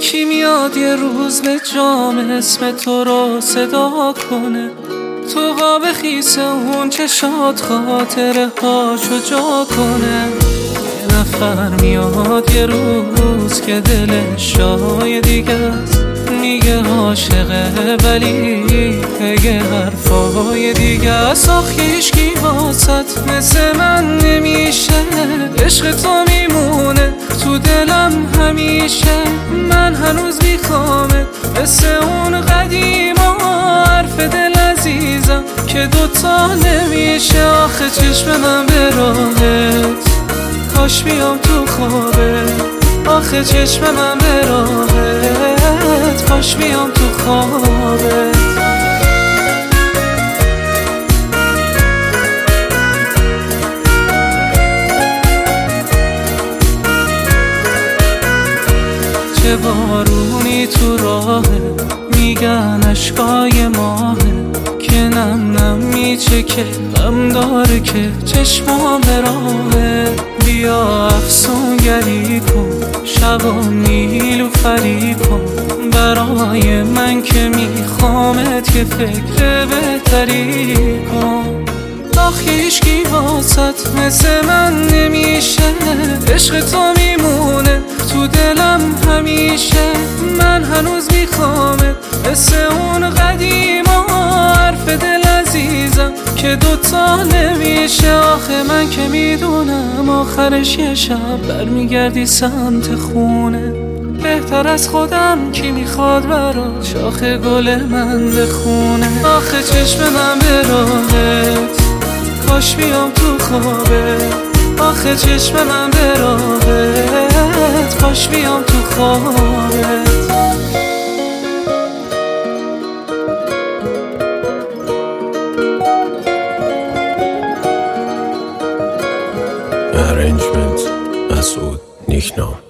کی میاد یه روز به جام اسم تو رو صدا کنه؟ تو قاب خیس اون چشات خاطره هاشو جا کنه. یه نفر میاد یه روز که دلش جای دیگه است، میگه عاشقه ولی بگه حرفای دیگه است. آخه هیچکی واسط مثل من نمیشه، عشق تو میمونه تو دلم همیشه. من هنوز میخوامت مثل اون قدیما، حرف دل عزیزم که دوتا نمیشه. آخه چشم من به راهت، کاش بیام تو خوابت. آخه چشم من به راهت، کاش بیام تو خوابت. چه بارونی تو راهه، میگن اشکای ماهه که نم نم میچکه، غم داره که چشمام به راهه. بیا افسونگری کن، شبا نیلوفری کن برای من که میخوامت، که فکر بهتری کن. آخه هیچکی واسط مثل من نمیشه، عشق تو میمونه تو دلم همیشه. من هنوز میخوامت مثل اون قدیما، حرف دل عزیزم که دوتا نمیشه. آخه من که میدونم آخرش یه شب برمیگردی سمت خونه. بهتر از خودم کی میخواد برات شاخ گل من بخونه. آخه چشم من به راهت، کاش بیام تو خوابت. آخه چشم من به راهت، کاش بیام تو خوابت. Arrangement مسعود نیکنام.